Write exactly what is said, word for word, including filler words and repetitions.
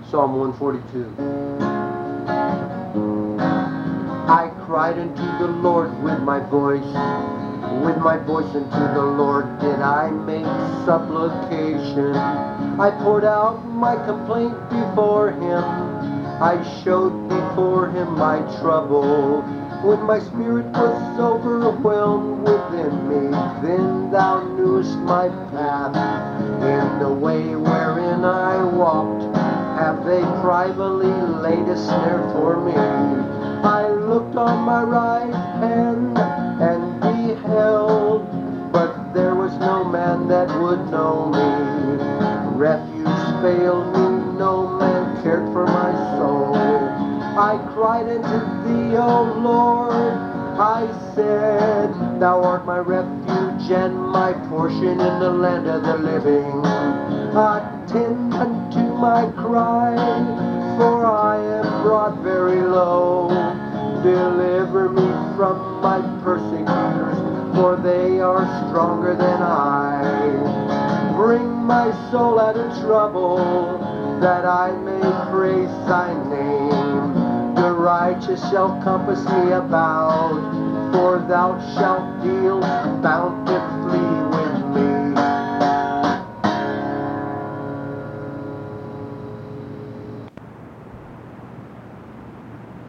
Psalm one forty-two. I cried unto the Lord with my voice, with my voice unto the Lord did I make supplication. I poured out my complaint before him, I showed before him my trouble. When my spirit was overwhelmed within me, then thou knewest my path. In the way wherein I walked, have they privately laid a snare for me. I looked on my right hand and beheld, but there was no man that would know me. Refuge failed me, no man cared for my soul. I cried unto thee, O Lord, I said, thou art my refuge and my portion in the land of the living. Attend unto my cry, for I am brought very low. Deliver me from my persecutors, for they are stronger than I. Bring my soul out of trouble, that I may praise thy name. The righteous shall compass me about, for thou shalt deal bountifully